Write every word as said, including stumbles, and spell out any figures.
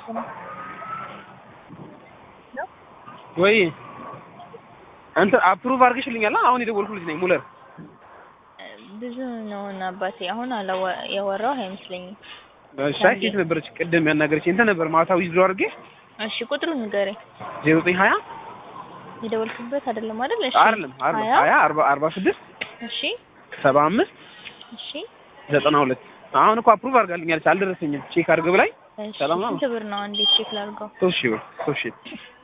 ወይ አንተ አፕሩቭ አድርገሽልኛል አሁን የደወልኩልሽ ነኝ ሙለር ብዙ ነው እና አባቴ አሁን አላው ያወራው አይመስለኝም ሻይት ነበርች ቀደም ያናገረች እንተ ነበር ማታው ይዝሮ አድርጌ እሺ ቁጥሩን ንገረኝ ዜሮ ዘጠኝ ሀያ የደወልኩበት አይደለም አይደል እሺ አይደለም ሀያ አርባ ስድስት እሺ ሰባ አምስት እሺ ዘጠና ሁለት አሁን እኮ አፕሩቭ አድርጋልኛለች አልደረሰኝም ቼክ አድርገው ብላይ ሰላም ነው ስንት ብር ነው አንዴ ቼክ ላድርገው ሶስት ሺህ ብር ሶስት ሺህ